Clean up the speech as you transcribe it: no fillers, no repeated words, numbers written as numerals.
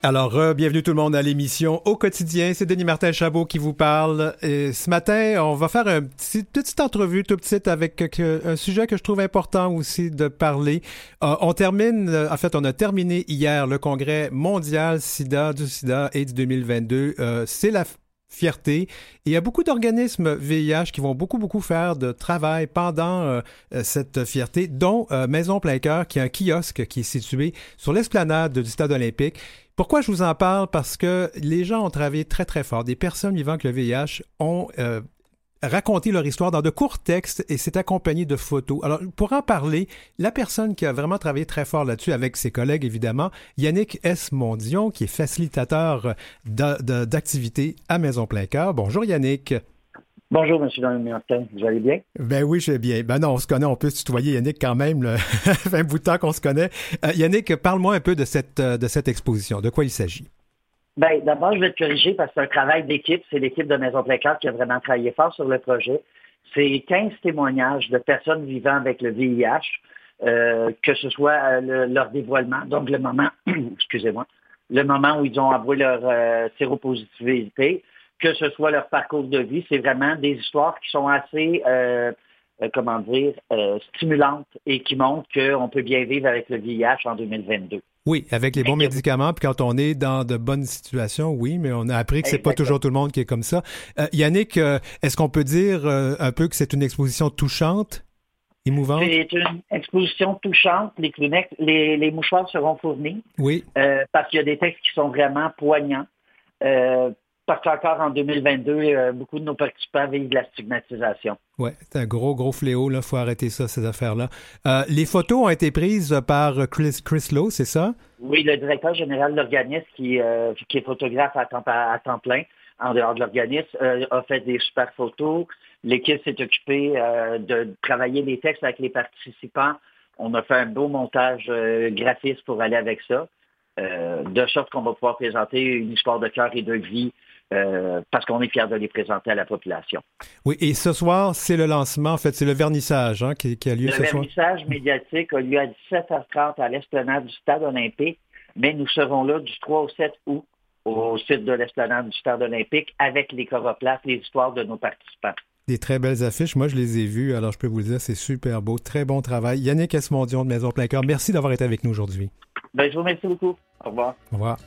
Alors, bienvenue tout le monde à l'émission Au quotidien. C'est Denis Martin Chabot qui vous parle. Et ce matin, on va faire une petite entrevue tout petite avec un sujet que je trouve important aussi de parler. On a terminé hier le congrès mondial du SIDA AIDS 2022. C'est la fierté. Et il y a beaucoup d'organismes VIH qui vont beaucoup faire de travail pendant cette fierté, dont Maison Plein Cœur, qui est un kiosque qui est situé sur l'esplanade du Stade olympique. Pourquoi je vous en parle? Parce que les gens ont travaillé très fort. Des personnes vivant avec le VIH ont raconté leur histoire dans de courts textes et c'est accompagné de photos. Alors, pour en parler, la personne qui a vraiment travaillé très fort là-dessus avec ses collègues, évidemment, Yannick S. Mondion, qui est facilitateur d'activités à Maison Plein Cœur. Bonjour Yannick. Bonjour, M. Martin. Vous allez bien? Ben oui, je vais bien. Ben non, on se connaît, on peut se tutoyer Yannick quand même. Ça fait un bout de temps qu'on se connaît. Yannick, parle-moi un peu de cette exposition. De quoi il s'agit? Ben, d'abord, je vais te corriger parce que c'est un travail d'équipe. C'est l'équipe de Maison Plein Cœur qui a vraiment travaillé fort sur le projet. C'est 15 témoignages de personnes vivant avec le VIH, que ce soit leur dévoilement, donc le moment, excusez-moi, le moment où ils ont avoué leur séropositivité, que ce soit leur parcours de vie, c'est vraiment des histoires qui sont assez, stimulantes et qui montrent qu'on peut bien vivre avec le VIH en 2022. Oui, avec les bons médicaments, puis quand on est dans de bonnes situations, oui, mais on a appris que c'est pas toujours tout le monde qui est comme ça. Yannick, est-ce qu'on peut dire un peu que c'est une exposition touchante, émouvante? C'est une exposition touchante. Les mouchoirs seront fournis. Oui. Parce qu'il y a des textes qui sont vraiment poignants. Parce qu'encore en 2022, beaucoup de nos participants vivent de la stigmatisation. Oui, c'est un gros fléau, là. Il faut arrêter ça, ces affaires-là. Les photos ont été prises par Chris Lowe, c'est ça? Oui, le directeur général de l'organisme qui est photographe à temps plein, en dehors de l'organisme, a fait des super photos. L'équipe s'est occupée de travailler les textes avec les participants. On a fait un beau montage graphiste pour aller avec ça. De sorte qu'on va pouvoir présenter une histoire de cœur et de vie parce qu'on est fiers de les présenter à la population. Oui, et ce soir, c'est le lancement, en fait, c'est le vernissage qui a lieu ce soir. Le vernissage médiatique a lieu à 17h30 à l'esplanade du Stade olympique, mais nous serons là du 3 au 7 août au site de l'esplanade du Stade olympique avec les choroplates, les histoires de nos participants. Des très belles affiches. Moi, je les ai vues, alors je peux vous le dire, c'est super beau. Très bon travail. Yannick S. Mondion de Maison Plein Cœur, merci d'avoir été avec nous aujourd'hui. Ben, je vous remercie beaucoup. Au revoir. Au revoir.